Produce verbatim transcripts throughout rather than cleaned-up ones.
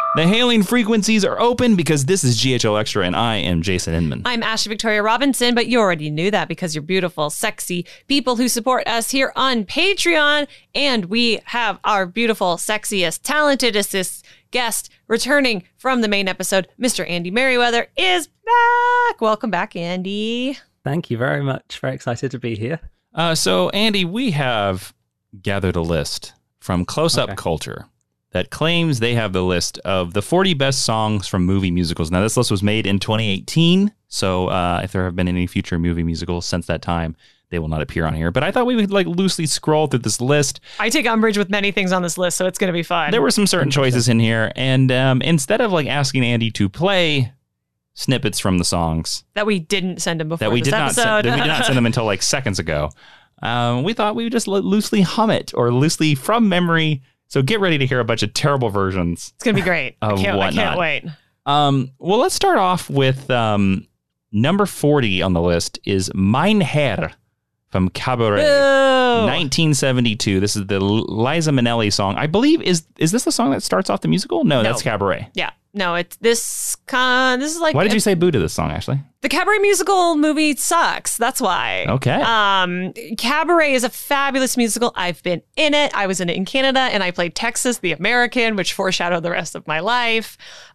The hailing frequencies are open because this is G H L Extra and I am Jason Inman. I'm Ashley Victoria Robinson, but you already knew that because you're beautiful, sexy people who support us here on Patreon. And we have our beautiful, sexiest, talentedest guest returning from the main episode. Mister Andy Merriweather is back. Welcome back, Andy. Thank you very much. Very excited to be here. Uh, so, Andy, we have gathered a list from Close Up Okay. Culture that claims they have the list of the forty best songs from movie musicals. Now, this list was made in twenty eighteen, so uh, if there have been any future movie musicals since that time, they will not appear on here. But I thought we would like loosely scroll through this list. I take umbrage with many things on this list, so it's going to be fun. There were some certain choices in here, and um, instead of like asking Andy to play snippets from the songs that we didn't send him before that we this did not episode. send, that we did not send them until like seconds ago, um, we thought we would just lo- loosely hum it or loosely from memory. So get ready to hear a bunch of terrible versions. It's going to be great. I Of can't, I can't whatnot. wait. Um, well, let's start off with um, number forty on the list is Mein Herr from Cabaret, Boo. nineteen seventy-two. This is the Liza Minnelli song. I believe, is is this the song that starts off the musical? No, No. that's Cabaret. Yeah. No, it's this con. This is like Why did you say boo to this song, Ashley? the Cabaret musical movie sucks. That's why. Okay. Um, Cabaret is a fabulous musical. I've been in it. I was in it in Canada, and I played Texas the American, which foreshadowed the rest of my life.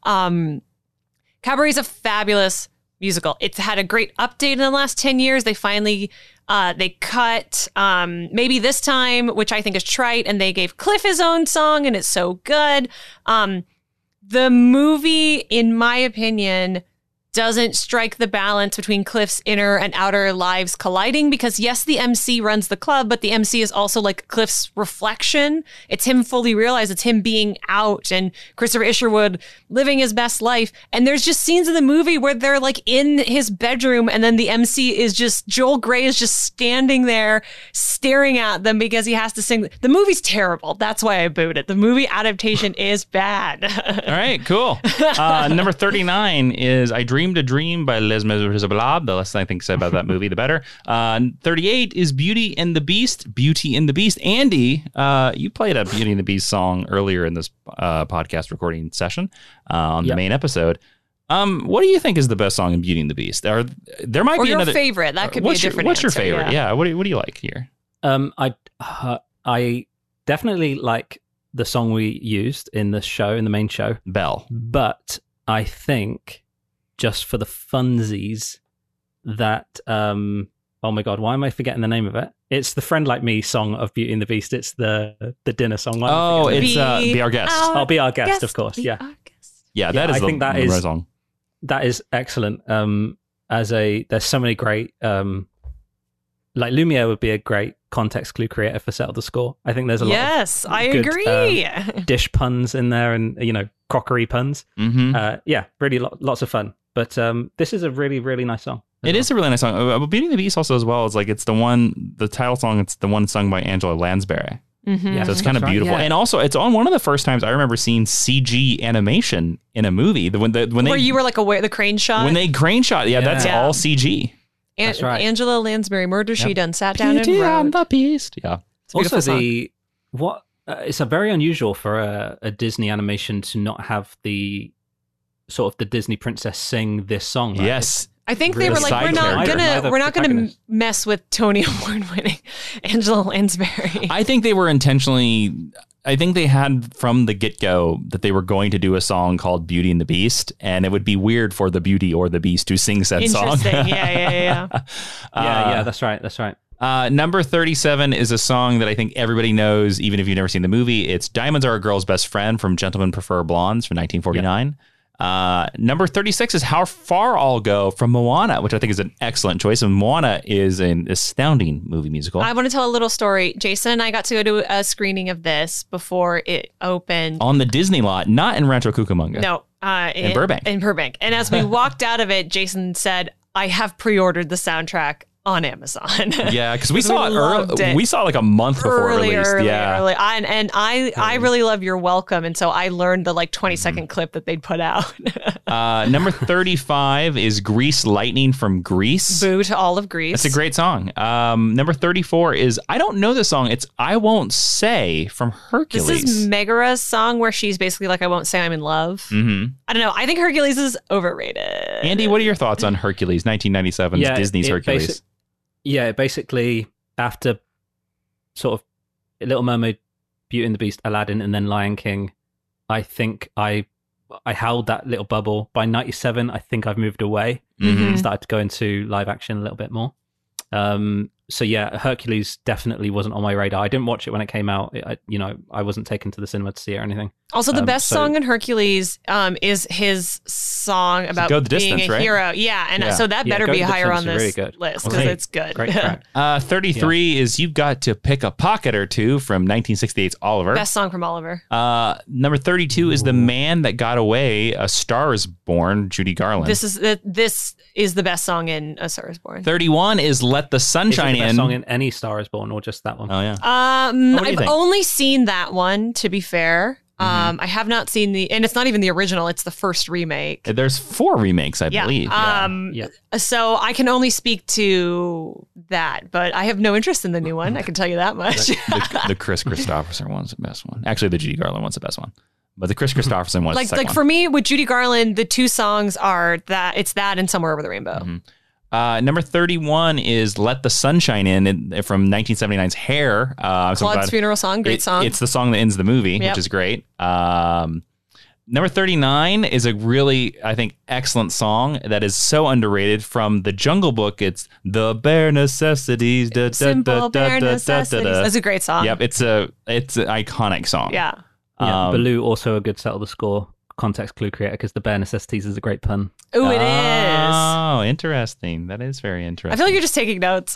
Um, Cabaret is a fabulous musical. It's had a great update in the last ten years. They finally uh, they cut um, maybe this time, which I think is trite, and they gave Cliff his own song, and it's so good. Um, The movie, in my opinion, doesn't strike the balance between Cliff's inner and outer lives colliding because, yes, the M C runs the club, but the M C is also like Cliff's reflection. It's him fully realized. It's him being out and Christopher Isherwood living his best life. And there's just scenes in the movie where they're like in his bedroom and then the M C is just, Joel Grey is just standing there staring at them because he has to sing. The movie's terrible. That's why I booed it. The movie adaptation is bad. All right, cool. Uh, number thirty-nine is I Dreamed a Dream by Les Miserables. The less I think said about that movie, the better. Uh, thirty-eight is Beauty and the Beast. Beauty and the Beast. Andy, uh, you played a Beauty and the Beast song earlier in this uh, podcast recording session uh, on the Yep. main episode. Um, what do you think is the best song in Beauty and the Beast? Or there might Or be your another favorite. That could be a what's your- different What's your answer, favorite? yeah. Yeah. What do you, what do you like here? Um, I uh, I definitely like the song we used in the show, in the main show, Belle. but I think just for the funsies that um oh my god, why am I forgetting the name of it? It's the Friend Like Me song of Beauty and the Beast. It's the the dinner song. Why am I Oh, forgetting it's uh, Be Be Our Guest. Our I'll Be Our Guest, Guest, of course. be Yeah, our guest. Yeah, that Yeah, is I the, think that the is- right song. that is excellent. Um, as a there's so many great um, like Lumiere would be a great context clue creator for Settle the Score. I think there's a lot Yes, I good, agree. of dish puns in there, and you know crockery puns. Mm-hmm. Uh, yeah, really lo- lots of fun. But um, this is a really really nice song. as It well. is a really nice song. Uh, Beauty and the Beast also as well is like it's the one, the title song. It's the one sung by Angela Lansbury. Mhm. Yeah. So it's kind of That's right, beautiful, yeah. and also it's on one of the first times I remember seeing C G animation in a movie. The, when the when Where they you were like aware the crane shot. when they crane shot, yeah, that's Yeah. all C G. An- That's right. Angela Lansbury, Murder She Yep. Done, sat down and Beauty and wrote. the Beast. Yeah, It's a beautiful Also, song. the what uh, it's a very unusual for a, a Disney animation to not have the sort of the Disney princess sing this song. Right? yes. I think they really were like, side we're not character. gonna, Neither we're not gonna m- protagonist. mess with Tony Award winning Angela Lansbury. I think they were intentionally. I think they had from the get go that they were going to do a song called Beauty and the Beast, and it would be weird for the Beauty or the Beast to sing said song. Interesting. yeah, yeah, yeah. yeah. yeah, Uh, yeah, that's right, that's right. Uh, number thirty-seven is a song that I think everybody knows, even if you've never seen the movie. It's Diamonds Are a Girl's Best Friend from Gentlemen Prefer Blondes from nineteen forty-nine. Uh, number thirty-six is How Far I'll Go from Moana, which I think is an excellent choice. And Moana is an astounding movie musical. I want to tell a little story. Jason and I got to go to a screening of this before it opened. On the Disney lot, not in Rancho Cucamonga. No, uh, In Burbank. In Burbank. And as we walked out of it, Jason said, I have pre-ordered the soundtrack. on Amazon. Yeah, because we We saw it, loved early, it. we saw it like a month before it early, released. early, yeah. early. I, and and I, I really love You're Welcome. And so I learned the like twenty Mm-hmm. second clip that they'd put out. Uh, number thirty-five is Grease Lightning from Grease. Boo to all of Greece. That's a great song. Um, number thirty-four is, I don't know the song. It's I Won't Say from Hercules. This is Megara's song where she's basically like, I won't say I'm in love. Mhm. I don't know. I think Hercules is overrated. Andy, what are your thoughts on Hercules, nineteen ninety-seven's Yeah, Disney's it Hercules? basic- yeah, basically after sort of Little Mermaid, Beauty and the Beast, Aladdin, and then Lion King, I think I I held that little bubble. By ninety-seven, I think I've moved away Mhm. and started to go into live action a little bit more. Um, so yeah, Hercules definitely wasn't on my radar. I didn't watch it when it came out. I, you know, I wasn't taken to the cinema to see it or anything. Also, the Um, best so- song in Hercules um, is his song about Go the being Distance, a right? hero. Yeah, and Yeah. so that Yeah, better Go be the higher Distance on is this really good. list Well, because great- it's good. Great track. Uh, thirty-three is You've Got to Pick a Pocket or Two from nineteen sixty-eight's Oliver. Best song from Oliver. Uh, number thirty-two is The Man That Got Away, A Star Is Born, Judy Garland. This is the this is the best song in A Star Is Born. thirty-one is Let the Is it Sunshine the best In. song in any Star Is Born or just that one? Oh, yeah. Um, What do you I've think? only seen that one. To be fair, Mm-hmm. um, I have not seen the, and it's not even the original. It's the first remake. There's four remakes, I Yeah. believe. Um. Yeah. So I can only speak to that, but I have no interest in the new one. I can tell you that much. the, the Chris Christopherson one's the best one. Actually, the Judy Garland one's the best one. But the Chris Christopherson one's the like second like one. for me with Judy Garland, the two songs are that it's that and Somewhere Over the Rainbow. Mm-hmm. Uh, number thirty-one is Let the Sunshine In, in from nineteen seventy-nine's Hair. Uh, I'm so Claude's glad- funeral song, great It- song. It's the song that ends the movie, Yep. which is great. Um, number thirty-nine is a really, I think, excellent song that is so underrated from The Jungle Book. It's The Bare Necessities. Da, da, Simple da, da, bare da, da, necessities. da, da. That's a great song. Yep, it's a it's an iconic song. Yeah. Yeah, Um, Baloo also a good settle the score context clue creator because the bare necessities is a great pun. Ooh, it is. Oh, interesting. That is very interesting. I feel like you're just taking notes.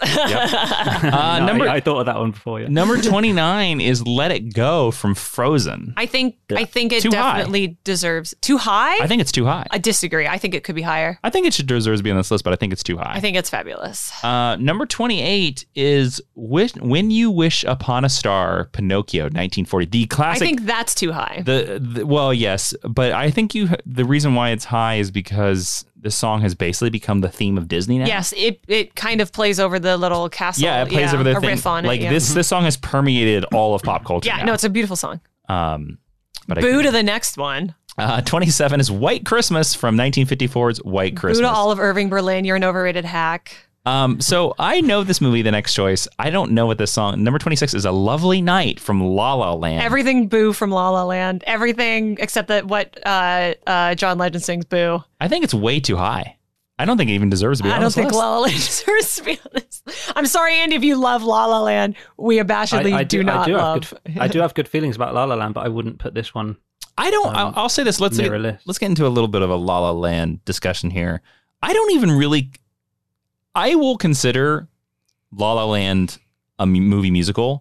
Uh, No, number I, I thought of that one before. Yeah. number twenty-nine is Let It Go from Frozen. I think Yeah. I think it Too high. definitely deserves too high. I think it's too high. I disagree. I think it could be higher. I think it should deserve to be on this list, but I think it's too high. I think it's fabulous. Uh, number twenty-eight is Wish, When You Wish Upon a Star, Pinocchio, nineteen forty. The I classic. think that's too high. the, the well, yes, but I think you. The reason why it's high is because the song has basically become the theme of Disney now. Yes, it it kind of plays over the little castle. Yeah, it plays over the a thing. riff on it. like yeah. this, this song has permeated all of pop culture. Yeah, now. no, it's a beautiful song. um, but Boo I, to the next one. uh, twenty-seven is White Christmas from nineteen fifty-four's White Christmas. Boo to Olive Irving Berlin. You're an overrated hack. Um, so I know this movie, The Next Choice. I don't know what this song. Number twenty-six is A Lovely Night from La La Land. Everything boo from La La Land. Everything except that what uh, uh, John Legend sings boo. I think it's way too high. I don't think it even deserves to be I on don't this think list. La La Land deserves to be on this. I'm sorry, Andy, if you love La La Land. We abashedly I, I do, not I do love. have good, I do have good feelings about La La Land, but I wouldn't put this one. I don't. Um, I'll, I'll say this. Let's near a list. let's get into a little bit of a La La Land discussion here. I don't even really. I will consider La La Land a mu- movie musical,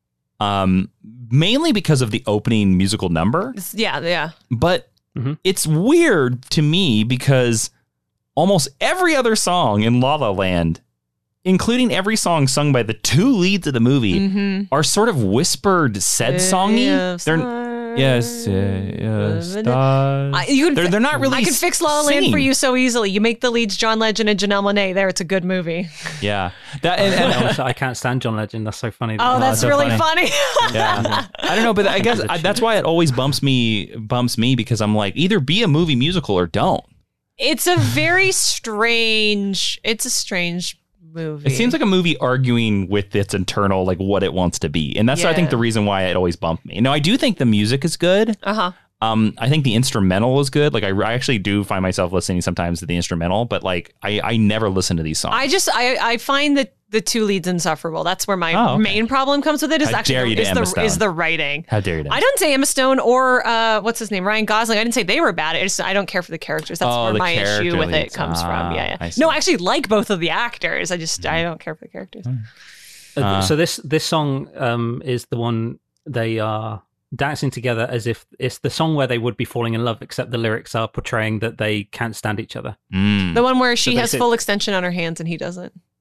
um, mainly because of the opening musical number. It's- yeah, yeah. But Mhm. it's weird to me because almost every other song in La La Land, including every song sung by the two leads of the movie, Mm-hmm. are sort of whispered, said songy. They're yes, uh, yes, stars. I, you can, They're they're not really. I can fix La La Land singing. for you so easily. You make the leads John Legend and Janelle Monáe. There, it's a good movie. Yeah, that and, and- I also- I can't stand John Legend. That's so funny. Oh, that's so really funny. funny. yeah. I don't know, but I guess I, that's why it always bumps me bumps me because I'm like either be a movie musical or don't. It's a very strange. It's a strange movie. It seems like a movie arguing with its internal, like what it wants to be, and that's I think Yeah. the reason why it always bumped me. Now I do think the music is good. Uh huh. Um, I think the instrumental is good. Like I, I actually do find myself listening sometimes to the instrumental, but like I, I never listen to these songs. I just I I find that the two leads insufferable. That's where my Oh, okay. main problem comes with it. Is How actually dare you to is Emma the Stone. is the writing. How dare you? I don't say Emma Stone or uh, what's his name, Ryan Gosling. I didn't say they were bad. I just I don't care for the characters. That's Oh, where the my issue character with it leads. comes from. Ah, Yeah, I yeah. see. No, I actually like both of the actors. I just I don't care for the characters. Uh, Uh, so this this song um, is the one they are dancing together as if it's the song where they would be falling in love, except the lyrics are portraying that they can't stand each other. Mm. The one where she So has basic- full extension on her hands and he doesn't.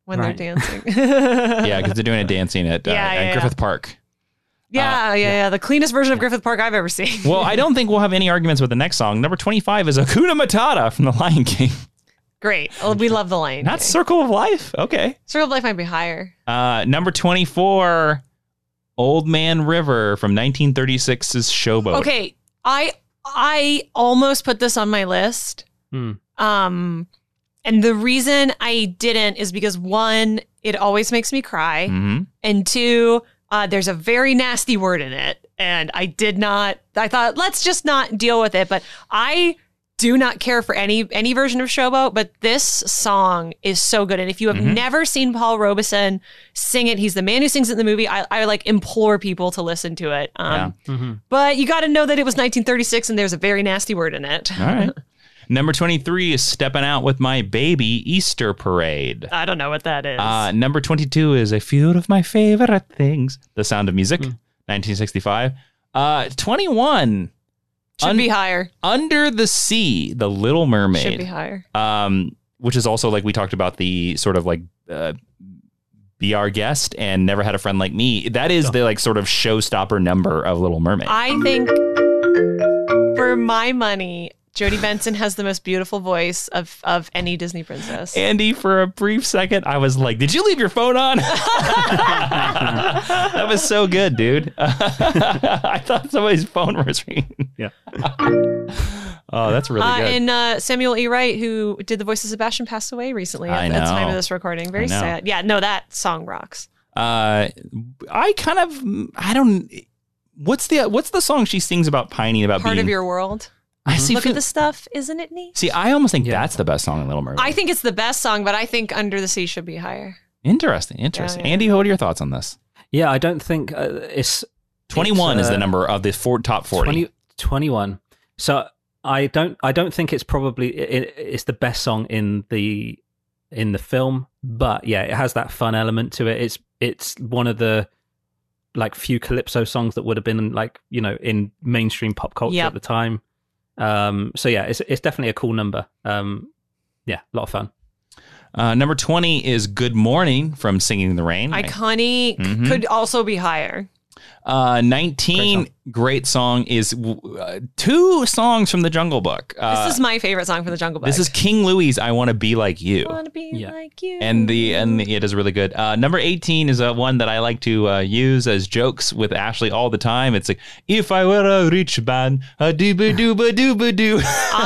when Right. they're dancing. Yeah, because they're doing a dancing at, uh, Yeah, at yeah, Griffith Park. yeah, Uh, yeah, yeah. The cleanest version of Griffith Park I've ever seen. Well, I don't think we'll have any arguments with the next song. Number twenty-five is Hakuna Matata from The Lion King. Great. Oh, we love the Lion Not King. Circle of Life. Okay. Circle of Life might be higher. Uh, number twenty-four, Old Man River from nineteen thirty-six's Showboat. Okay, I I almost put this on my list. Hmm. Um, and the reason I didn't is because one, it always makes me cry, hmm and two, uh, there's a very nasty word in it, and I did not. I thought let's just not deal with it. But I do not care for any any version of Showboat, but this song is so good. And if you have Mhm. never seen Paul Robeson sing it, he's the man who sings it in the movie. I, I like implore people to listen to it. Um, Mm-hmm. But you got to know that it was nineteen thirty-six and there's a very nasty word in it. All right. Number twenty-three is Steppin' Out with My Baby, Easter Parade. I don't know what that is. Uh, number twenty-two is A Few of My Favorite Things, The Sound of Music, nineteen sixty-five. Uh, twenty-one, Should un- be higher. Under the Sea, The Little Should be Mermaid, higher. um, which is also like we talked about the sort of like uh, Be Our Guest and Never Had a Friend Like Me. That is the like sort of showstopper number of Little Mermaid. I think for my money, Jodie Benson has the most beautiful voice of, of any Disney princess. Andy, for a brief second, I was like, did you leave your phone on? That was so good, dude. I thought somebody's phone was ringing. Yeah. Oh, that's really Uh, good. and uh, Samuel E. Wright, who did the voice of Sebastian, passed away recently at, I at the time know. of this recording. Very I know. sad. Yeah, no, that song rocks. Uh, I kind of, I don't, what's the, what's the song she sings about pining about Part being, of your world. I see, Look feel- at the stuff, isn't it neat? see, I almost think Yeah. that's the best song in Little Mermaid. I think it's the best song, but I think Under the Sea should be higher. Interesting, interesting. Yeah, yeah. Andy, what are your thoughts on this? Yeah, I don't think uh, it's twenty-one It's, is the uh, number of the four, top forty. twenty, twenty-one. So I don't I don't think it's probably it, it's the best song in the in the film, but yeah, it has that fun element to it. It's it's one of the like few calypso songs that would have been like, you know, in mainstream pop culture Yep. at the time. Um so yeah, it's it's definitely a cool number. Um yeah, a lot of fun. Uh, number twenty is Good Morning from Singing in the Rain. Iconic Mhm. could also be higher. Uh, nineteen, great song, is uh, two songs from the Jungle Book. Uh, This is my favorite song from the Jungle Book. this is King Louis' I Want to Be Like You. I wanna be Yeah. like you. And the and the, it is really good. Uh, number eighteen is uh, one that I like to uh, use as jokes with Ashley all the time. It's like, if I were a rich man, a dooba dooba dooba doo.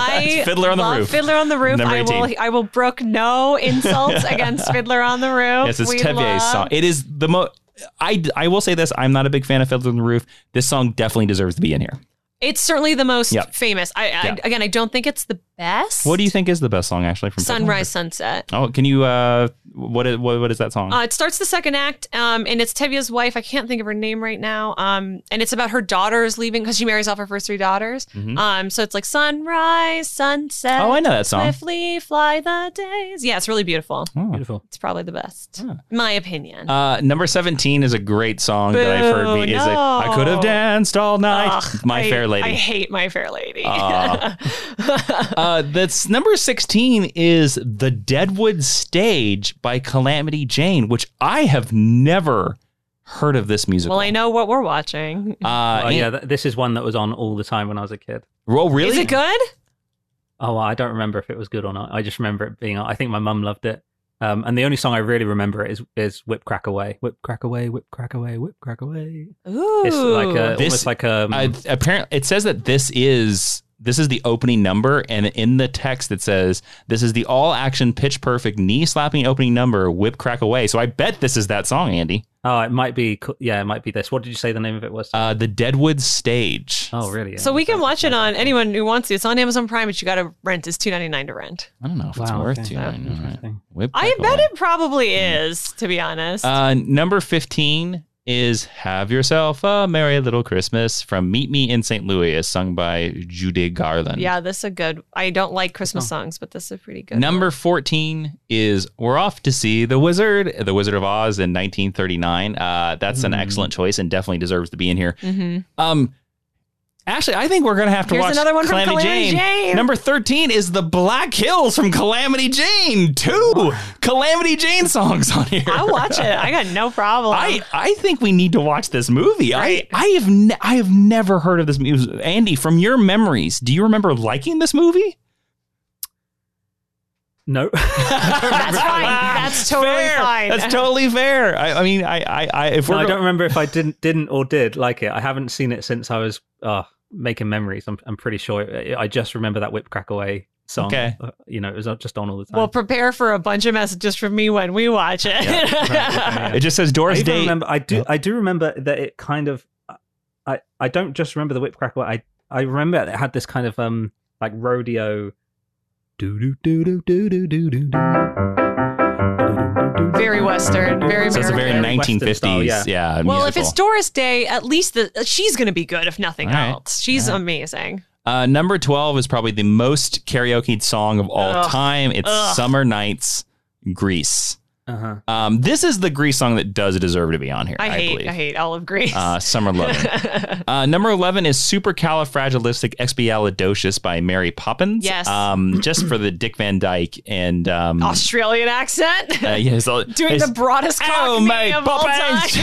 I Fiddler on the love Roof. Fiddler on the Roof. Number I will eighteen. I will brook no insults against Fiddler on the Roof. Yes, it's We Tevye's love- song. It is the most. I, I will say this. I'm not a big fan of Fiddler on the Roof. This song definitely deserves to be in here. It's certainly the most Yep. famous. I, I Yeah. again, I don't think it's the best. What do you think is the best song, Ashley? From Fiddler on the Sunrise, Roof? Sunset. Oh, can you? Uh, what is what, what is that song? Uh, it starts the second act, um, and it's Tevye's wife. I can't think of her name right now. Um, and it's about her daughters leaving because she marries off her first three daughters. Mhm. Um, so it's like sunrise, sunset. Oh, I know that song. Swiftly fly the days. Yeah, it's really beautiful. Oh. Beautiful. It's probably the best, Huh. in my opinion. Uh, number seventeen is a great song that I've heard. Me Boo, is a, I no. could have danced all night. Ugh, My I- Fair Lady. I hate My Fair Lady. Aw. uh, that's number sixteen is The Deadwood Stage by Calamity Jane, which I have never heard of this musical. well, I know what we're watching. Uh, Oh yeah, th- this is one that was on all the time when I was a kid. Oh, really? Is it good? Oh, I don't remember if it was good or not. I just remember it being. I think my mum loved it. Um, and the only song I really remember is is "Whip Crack Away," "Whip Crack Away," "Whip Crack Away," "Whip Crack Away." Ooh. It's like a, This- almost like a. Uh, apparently, it says that this is this is the opening number, and in the text it says this is the all-action, pitch-perfect, knee-slapping opening number. Whip Crack Away. So I bet this is that song, Andy. oh, it might be. co- Yeah, it might be this. What did you say the name of it was? Uh, the Deadwood Stage. oh, really? So Yeah, we can that's- watch it that's- on anyone who wants to. It's on Amazon Prime, but you got to rent. It's two ninety nine to rent. I don't know if it's Wow, worth okay. to. I know, right? Interesting. Whip I Crack bet Away. it probably is, to be honest. Uh, number fifteen is Have Yourself a Merry Little Christmas from Meet Me in Saint Louis, as sung by Judy Garland. yeah, this is a good. I don't like Christmas Oh. songs, but this is a pretty good. Number one. fourteen is We're Off to See the Wizard, The Wizard of Oz in nineteen thirty-nine. Uh, that's an Mm. excellent choice and definitely deserves to be in here. Mhm. Um, Actually, I think we're going to have to Here's watch another one from Calamity, Calamity Jane. Jane. Number thirteen is the Black Hills from Calamity Jane. Two Calamity Jane songs on here. I'll watch it. I got no problem. I, I think we need to watch this movie. Right. I I have ne- I have never heard of this movie. Andy, from your memories, do you remember liking this movie? No. That's fine. That's totally fair. fine. That's totally fair. I, I mean, I, I, I if No, we're I go- don't remember if I didn't didn't or did like it. I haven't seen it since I was uh, making memories. I'm I'm pretty sure. I just remember that Whip Crack Away song. Okay. Uh, you know, it was just on all the time. Well, prepare for a bunch of messages from me when we watch it. Right, okay, yeah. it just says I Doris even Day. remember. I do. Yeah. I do remember that it kind of. I I don't just remember the Whip Crack Away. I I remember it had this kind of um like rodeo. Do do do do do do do do. Very Western, very So it's a American. very Very nineteen fifties, Western style, yeah. Well, musical. if it's Doris Day, at least the she's going to be good, if nothing All right. else. She's All right. amazing. Uh, number twelve is probably the most karaoke song of all Ugh. time. It's Ugh. Summer Nights, Grease. Uh huh. Um, this is the Grease song that does deserve to be on here, I, I, hate, believe. I hate all of Greece. Uh, Summer Lovin'. uh, number eleven is Supercalifragilisticexpialidocious by Mary Poppins. Yes. Um, just for the Dick Van Dyke and um, Australian accent. uh, yes, Doing the broadest Oh, cockney Mary of all Poppins!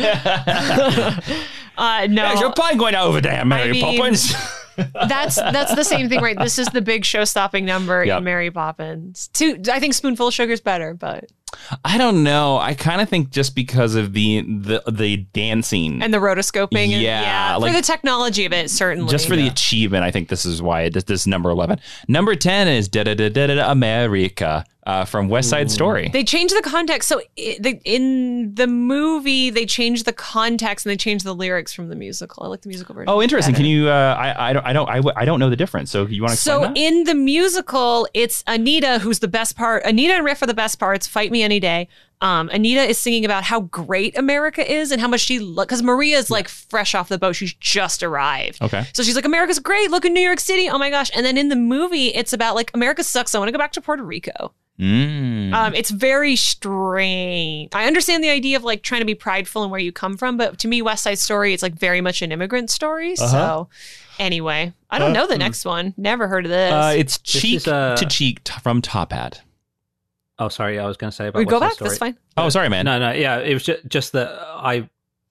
time. uh, no, How's your pie going over there, Mary mean- Poppins? that's that's the same thing, right? This is the big show-stopping number Yep. in Mary Poppins. Two, I think Spoonful of Sugar's better, but I don't know. I kind of think just because of the the the dancing. and the rotoscoping, and, Yeah, yeah, like- for the technology of it, certainly. Just for the achievement, I think this is why it, this, this is number eleven. Number ten is Da Da Da Da Da America uh, from West Side Story. They changed the context. So i the, in the movie, they changed the context and they changed the lyrics from the musical. I like the musical version. Oh, interesting. better. Can you? Uh, I I don't I don't I, w- I don't know the difference. So you want to explain So that? in the musical, it's Anita who's the best part. Anita and Riff are the best parts. Fight Me Any Day. Um, Anita is singing about how great America is and how much she look because Maria's like fresh off the boat. She's just arrived. Okay. So she's like, America's great. Look in New York City. Oh my gosh. And then in the movie, it's about like America sucks. I want to go back to Puerto Rico. Mm. Um, it's very strange. I understand the idea of like trying to be prideful in where you come from, but to me, West Side Story, it's like very much an immigrant story. Uh-huh. So anyway, I don't Uh, know the next one. Never heard of this. Uh, it's This cheek is, uh, to cheek t- from Top Hat. Oh, sorry. I was going to say about. we go West Side back. Story. That's fine. Oh, sorry, man. No, no, yeah. It was just, just that I,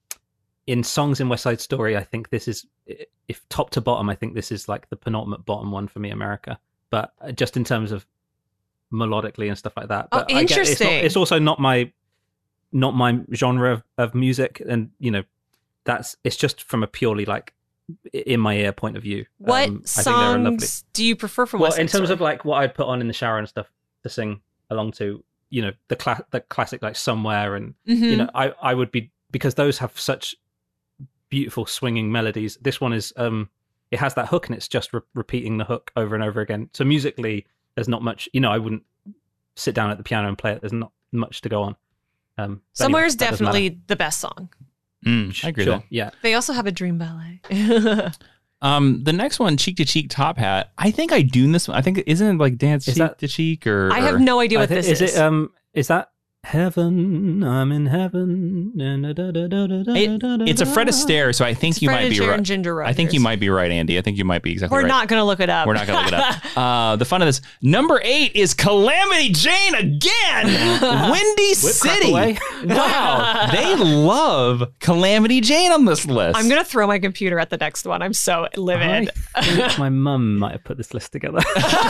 in songs in West Side Story, I think this is, if top to bottom, I think this is like the penultimate bottom one for me, America. But just in terms of melodically and stuff like that. Oh, But I get- it's, not, interesting. it's also not my, not my genre of, of music, and you know, that's it's just from a purely like in my ear point of view. What Um, I think they're lovely. songs do you prefer from Well, West Side in terms Story? of like what I'd put on in the shower and stuff to sing along to, you know, the cla- the classic like Somewhere, and Mhm. you know, I I would be, because those have such beautiful swinging melodies. This one is um it has that hook and it's just re- repeating the hook over and over again. So musically, there's not much. You know, I wouldn't sit down at the piano and play it. There's not much to go on. Um, but Somewhere anyway, is that doesn't matter. definitely the best song. Mm, I agree Sure, with yeah. They also have a dream ballet. that. Um, the next one, cheek to cheek, Top Hat. I think I do this one. I think isn't it like dance Is cheek that- to cheek or? I have or- no idea I what thi- this is is. it um is that Heaven? I'm in heaven. It- it's a Fred Astaire, so I think It's you Fred might be Astaire right. and Ginger I think you Rogers. might be right, Andy. I think you might be exactly We're right. not going to look it up. We're not going to look it up. Uh, the fun of this. Number eight is Calamity Jane again. Windy Whip crack City. away. Wow. They love Calamity Jane on this list. I'm going to throw my computer at the next one. I'm so livid. I think my mum might have put this list together.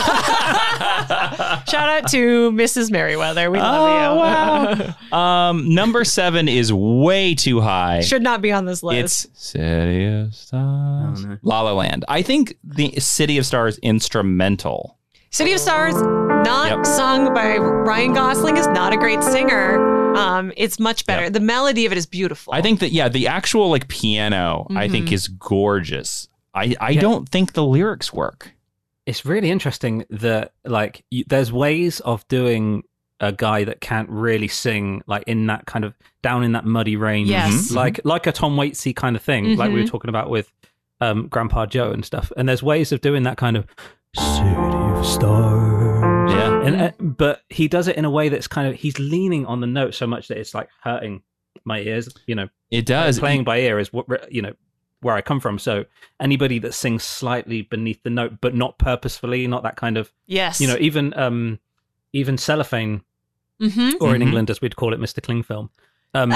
Shout out to Missus Merriweather. We love Oh, you. wow. um, number seven is way too high. Should not be on this list. It's City of Stars. Oh, no. La La Land. I think the City of Stars instrumental. City of Stars, not Yep. sung by Ryan Gosling, is not a great singer. Um, it's much better. Yep. The melody of it is beautiful. I think that, yeah, the actual like piano, I Mm-hmm. think is gorgeous. I, I Yeah. don't think the lyrics work. It's really interesting that like you, there's ways of doing a guy that can't really sing like in that kind of down in that muddy range, Yes. like like a Tom Waitsy kind of thing, like we were Mhm. talking about with um, Grandpa Joe and stuff. And there's ways of doing that kind of City of Stars. Yeah. And uh, but he does it in a way that's kind of he's leaning on the note so much that it's like hurting my ears. You know, It does. playing by ear is what you know where I come from. So anybody that sings slightly beneath the note, but not purposefully, not that kind of, Yes. you know, even um, even Cellophane, Mm-hmm. or in Mhm. England as we'd call it, Mister Klingfilm. Um,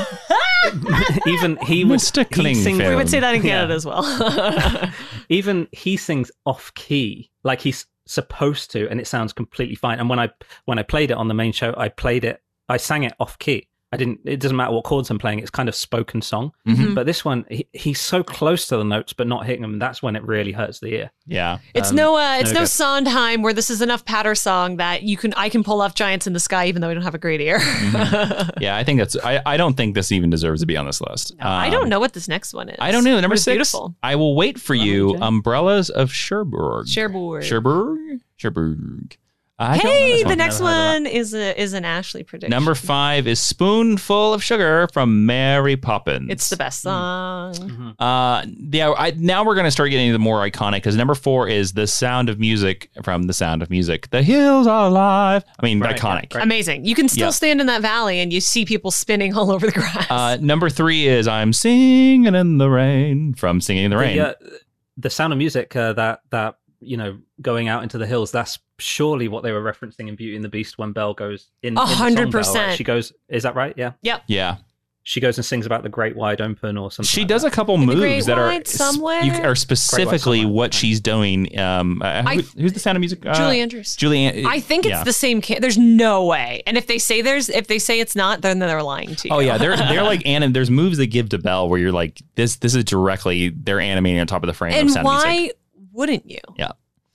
even he would Mister he sing- Klingfilm. We would say that in Canada Yeah. as well. even he sings off key, like he's supposed to, and it sounds completely fine. And when I when I played it on the main show, I played it, I sang it off key. I didn't. It doesn't matter what chords I'm playing. It's kind of spoken song. Mhm. But this one, he, he's so close to the notes, but not hitting them. That's when it really hurts the ear. Yeah. It's Um, no, uh, it's no no good. Sondheim where this is enough patter song that you can, I can pull off giants in the sky even though I don't have a great ear. Yeah, I think that's. I, I don't think this even deserves to be on this list. I Um, don't know what this next one is. I don't know. Number But it's six. Beautiful. I will wait for you. Jane. Umbrellas of Cherbourg. Cherbourg. Cherbourg. Cherbourg. I don't know Hey, this the one. next Never heard of one is a, is an Ashley prediction. Number five is Spoonful of Sugar from Mary Poppins. It's the best song. Uh, yeah. I, now we're gonna start getting into the more iconic because number four is The Sound of Music from The Sound of Music. The hills are alive. I mean, Right, iconic. yeah, right. Amazing. You can still Yeah. stand in that valley and you see people spinning all over the grass. Uh, number three is I'm Singing in the Rain from Singing in the Rain. The, uh, the sound of music, uh, that that you know, going out into the hills. That's surely what they were referencing in Beauty and the Beast when Belle goes in. A in the song hundred Belle, right? percent. She goes. Is that right? Yeah. Yep. Yeah. She goes and sings about the Great Wide Open or something. She like does that. a couple the moves Great that are Wide Somewhere? you, are specifically Somewhere. what she's doing. Um, uh, I- who- who's the Sound of Music? Uh, Julie Andrews. Julie. An- I think it's yeah. the same. Ca- there's no way. And if they say there's, if they say it's not, then they're lying to you. Oh yeah, they're they're like anim. There's moves they give to Belle where you're like this. This is directly they're animating on top of the frame and of Sound of Music. why wouldn't you? Yeah.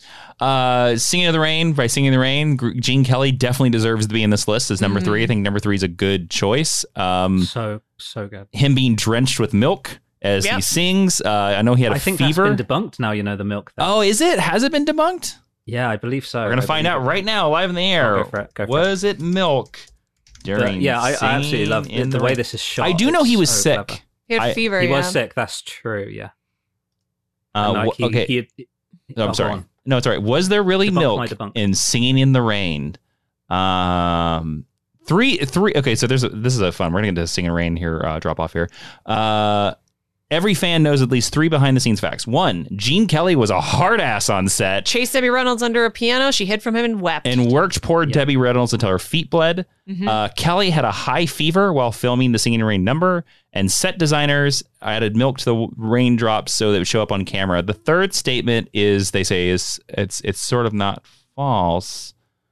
Uh, Singing in the Rain by Singing in the Rain. Gr- Gene Kelly definitely deserves to be in this list as number Mhm. three. I think number three is a good choice. Um, so so good. him being drenched with milk as he Yep. sings. Uh, I know he had a I think fever. that's been debunked now. You know the milk. Thing. Oh, is it? Has it been debunked? Yeah, I believe so. We're gonna I find believe out it. right now, live in the air. Oh, go for it, go for Was it milk The- during? yeah, I, I absolutely Singing love the, in the way Rain? this is shot. I do know It's he was so sick. clever. He had I- fever. He yeah. was sick. That's true. Yeah. Uh, And, like, wh- he- okay. he had- No, I'm oh, go sorry. on. No, it's all right. Was there really Debunk my milk debunk. in Singing in the Rain? Um, three, three. Okay, so there's a, this is a fun. We're gonna get to Singing in the Rain here. Uh, drop off here. Uh, every fan knows at least three behind the scenes facts. One, Gene Kelly was a hard ass on set Chased Debbie Reynolds under a piano. She hid from him and wept. and worked poor Yeah. Debbie Reynolds until her feet bled. Mhm. Uh, Kelly had a high fever while filming the Singing in the Rain number, and set designers added milk to the raindrops so that it would show up on camera. The third statement is they say is it's it's sort of not false.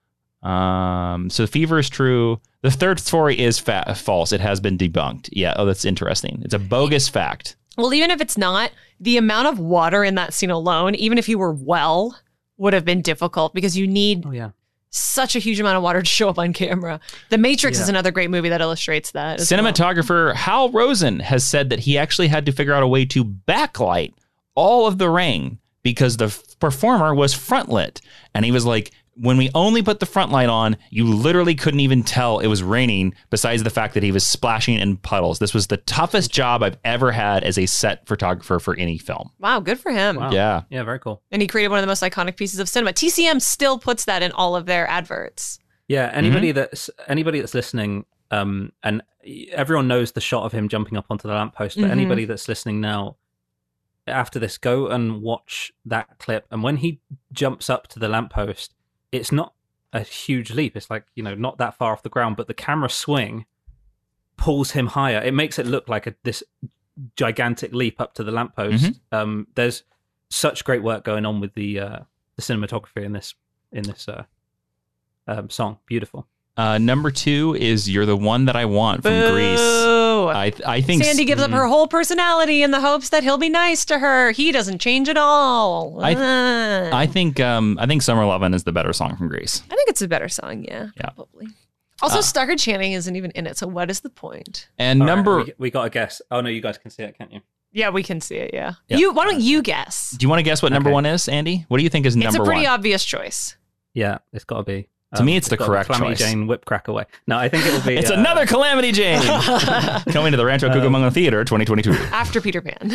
Um, so the fever is true. The third story is fa- false. It has been debunked. Yeah. Oh, that's interesting. It's a bogus fact. Well, even if it's not, the amount of water in that scene alone, even if you were well, would have been difficult because you need Oh yeah. such a huge amount of water to show up on camera. The Matrix Yeah. is another great movie that illustrates that. as well. Cinematographer Hal Rosen has said that he actually had to figure out a way to backlight all of the rain because the f- performer was front lit. And he was like, when we only put the front light on, you literally couldn't even tell it was raining, besides the fact that he was splashing in puddles. This was the toughest job I've ever had as a set photographer for any film. Wow, good for him. Wow. Yeah. Yeah, very cool. And he created one of the most iconic pieces of cinema. T C M still puts that in all of their adverts. Yeah, anybody Mm-hmm. that's anybody that's listening, um, and everyone knows the shot of him jumping up onto the lamppost. But Mhm. anybody that's listening now, after this, go and watch that clip. And when he jumps up to the lamppost, it's not a huge leap. It's like, you know, not that far off the ground, but the camera swing pulls him higher. It makes it look like a, this gigantic leap up to the lamppost. Mm-hmm. Um, there's such great work going on with the uh, the cinematography in this in this uh, um, song. Beautiful. Uh, number two is You're the One That I Want from Greece. Boo. I I think Sandy gives up her whole personality in the hopes that he'll be nice to her. He doesn't change at all. I- Uh. I think um I think Summer Lovin' is the better song from Greece. I think it's a better song, yeah. Yeah. Probably. Also, Uh, Stockard Channing isn't even in it, so what is the point? And All right, number we, we got a guess. Oh no, you guys can see it, can't you? Yeah, we can see it, yeah. Yeah. You why don't you guess? Do you want to guess what number Okay. one is, Andy? What do you think is It's number a pretty one? obvious choice. Yeah, it's got to be. To me, it's the gotta be correct Calamity choice. Jane whip crack away. No, I think it will be. It's uh, another Calamity Jane coming to the Rancho Cucamonga Theater twenty twenty-two. After Peter Pan.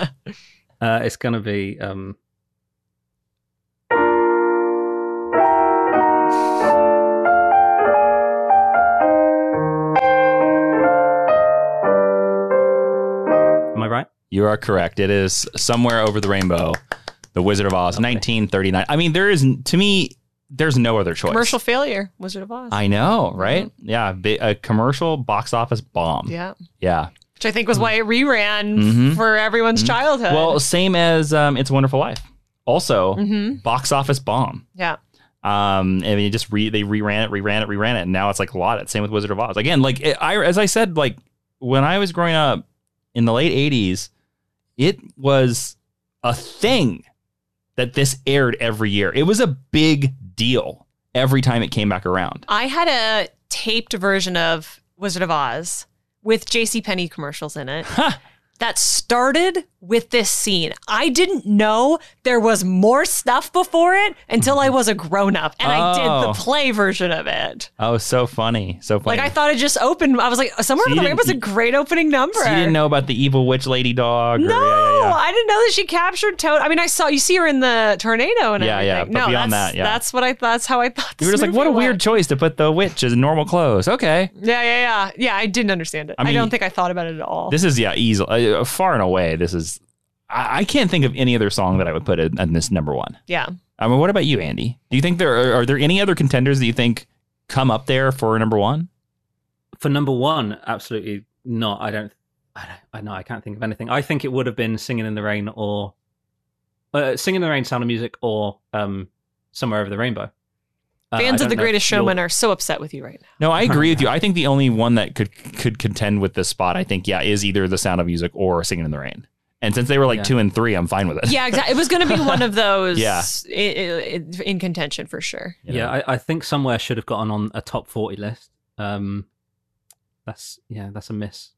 Uh, it's going to be. Um, Am I right? You are correct. It is Somewhere Over the Rainbow, The Wizard of Oz, nineteen thirty-nine. I mean, there is, to me, there's no other choice. Commercial failure, Wizard of Oz. I know, right? Mm-hmm. Yeah, bi- a commercial box office bomb. Yeah. Yeah. Which I think was why it reran Mhm. for everyone's childhood. Well, same as um, It's a Wonderful Life. Also, Mhm. box office bomb. yeah. Um, and you just re they reran it, reran it, reran it, and now it's like a lot. Same with Wizard of Oz. Again, like it, I, as I said, like when I was growing up in the late eighties, it was a thing that this aired every year. It was a big deal every time it came back around. I had a taped version of Wizard of Oz with JCPenney commercials in it. Huh. That started with this scene. I didn't know there was more stuff before it until I was a grown up, and I did Oh. the play version of it. Oh, so funny, so funny. Like I thought it just opened. I was like, Somewhere So Over you the Rainbow was a didn't- great opening number. So you didn't know about the evil witch lady dog? Or, No, yeah, yeah, yeah. I didn't know that she captured Toad. I mean, I saw you see her in the tornado and Yeah, everything. yeah, but no, beyond that's, that, yeah. that's what I. That's how I thought. You were this just like, what a movie weird went. choice to put the witch as normal clothes. Okay. Yeah, yeah, yeah, yeah. I didn't understand it. I I, mean, don't think I thought about it at all. This is, yeah, easily, uh, far and away, this is, I, I can't think of any other song that I would put in, in this number one. yeah. I mean, what about you, Andy? Do you think there are, are there any other contenders that you think come up there for number one? For number one, absolutely not. I don't. I don't. I know. I can't think of anything. I think it would have been "Singing in the Rain" or uh, "Singing in the Rain," "Sound of Music," or um, "Somewhere Over the Rainbow." Uh, I Fans of don't The know Greatest if you'll- Showman are so upset with you right now. No, I agree with you. I think the only one that could could contend with this spot, I think, yeah, is either The Sound of Music or Singing in the Rain. And since they were like Yeah. two and three, I'm fine with it. Yeah, exactly. It was going to be one of those. Yeah. i- i- in contention for sure. You know? Yeah, I, I think "Somewhere" should have gotten on a top forty list. Um, that's yeah, that's a miss.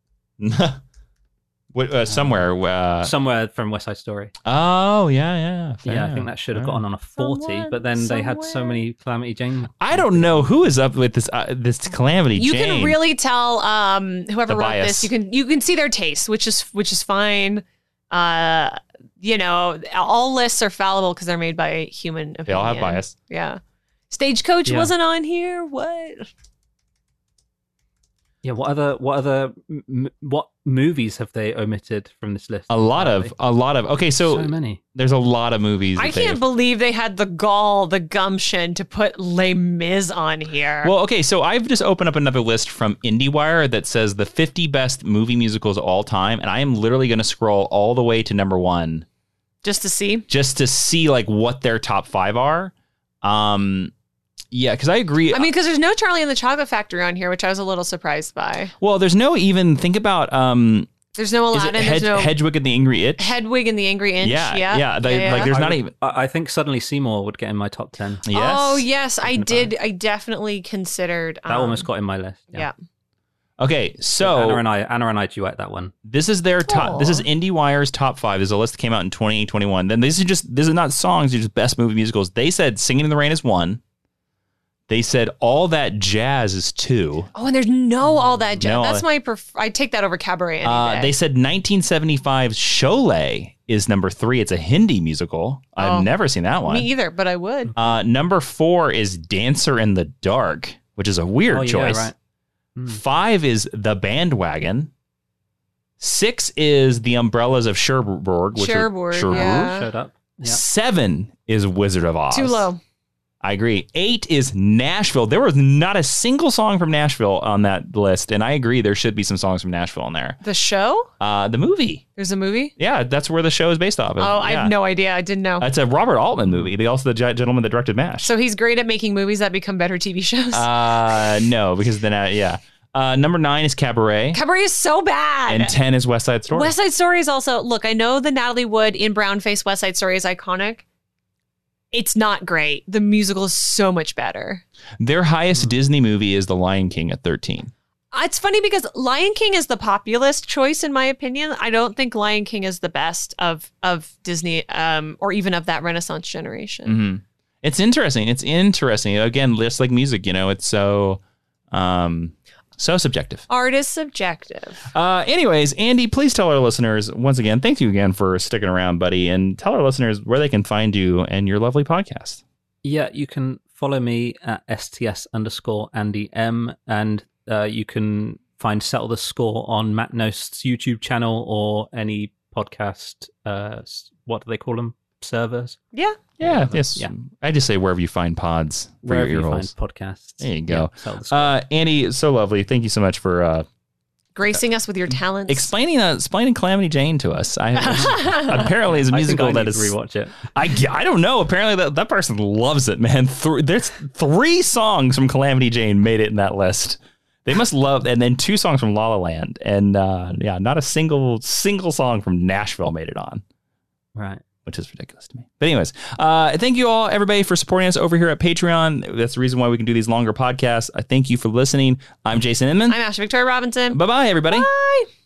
What, uh, somewhere. Uh, "Somewhere" from West Side Story. oh, yeah, yeah. fair. Yeah, I think that should have Fair. gotten on a forty, Someone, but then they had so somewhere. many Calamity Jane. I don't know who is up with this uh, this Calamity You Jane. can really tell um, whoever The wrote bias. this. You can you can see their taste, which is which is fine. Uh, you know, all lists are fallible because they're made by human opinion. They all have bias. Yeah. Stagecoach Yeah. wasn't on here. What? Yeah, what other what other m- m- what movies have they omitted from this list? A lot of, a lot of. Okay, so, so many. there's a lot of movies. I that they've- can't believe they had the gall, the gumption to put Les Mis on here. Well, okay, so I've just opened up another list from IndieWire that says the fifty best movie musicals of all time, and I am literally going to scroll all the way to number one just to see. just to see like what their top five are. Um, yeah, because I agree. I mean, because there's no Charlie and the Chocolate Factory on here, which I was a little surprised by. well, there's no even think about um, There's no is it Aladdin. Hedge, there's no Hedwig and the Angry Itch? Hedwig and the Angry Inch. Yeah, Yeah, yeah, they- like, there's I not would- even- I I think Suddenly Seymour would get in my top ten. Yes. Oh yes, I did. I definitely considered. That um, almost got in my list. Yeah. Okay, so Anna and I, Anna and I duet that one. this is their top. Aw. This is IndieWire's top five. There's a list that came out in twenty twenty-one. Then this is just this is not songs. These are just best movie musicals. They said "Singing in the Rain" is one. They said "All That Jazz" is two. Oh, and there's no all that jazz. No, That's uh, my. Pref- I take that over Cabaret. Any Uh, day. they said nineteen seventy-five's Sholay is number three. It's a Hindi musical. I've Oh. never seen that one. Me either, but I would. Uh, number four is "Dancer in the Dark," which is a weird Oh, yeah, choice. right. Hmm. Five is "The Bandwagon." Six is "The Umbrellas of Cherbourg." Which are- Cherbourg, Cherbourg. yeah. Showed up. Yeah. Seven is "Wizard of Oz." Too low. I agree. Eight is Nashville. There was not a single song from Nashville on that list, and I agree there should be some songs from Nashville in there. The show? Uh, the movie, There's a movie? yeah, that's where the show is based off of. Oh, I Yeah. have no idea. I didn't know. It's a Robert Altman movie. They also the ge- gentleman that directed MASH. So he's great at making movies that become better T V shows. uh, no, because then, uh, yeah. Uh, number nine is Cabaret, Cabaret is so bad. and ten is West Side Story. West Side Story is also, look, I know the Natalie Wood in brownface West Side Story is iconic. It's not great. The musical is so much better. Their highest Disney movie is The Lion King at thirteen. Uh, It's funny because Lion King is the populist choice, in my opinion. I don't think Lion King is the best of of Disney, um, or even of that Renaissance generation. Mm-hmm. It's interesting. It's interesting. Again, just like music, you know, it's so, um, so subjective. Art is subjective. Uh, anyways, Andy, please tell our listeners once again, thank you again for sticking around, buddy, and tell our listeners where they can find you and your lovely podcast. Yeah, you can follow me at sts underscore Andy M, and uh, you can find Settle the Score on Matt Nost's YouTube channel or any podcast, uh, what do they call them? Servers? Yeah. Yeah, yes. Yeah. I just say wherever you find pods for Wherever your you ear find holes. podcasts. There you go. Yeah, Settle the Score. Uh, Andy, it's so lovely. Thank you so much for uh, Gracing us with your talents. explaining uh, explaining Calamity Jane to us. I apparently it's a I think musical I that need is to rewatch it. I, I don't know. Apparently that, that person loves it, man. Th- there's three songs from Calamity Jane made it in that list. They must love, and then two songs from La La Land, and uh, yeah, not a single single song from Nashville made it on. Right. Which is ridiculous to me. But anyways, uh, thank you all, everybody, for supporting us over here at Patreon. That's the reason why we can do these longer podcasts. I thank you for listening. I'm Jason Inman. I'm Ashley Victoria Robinson. Bye-bye, everybody. Bye.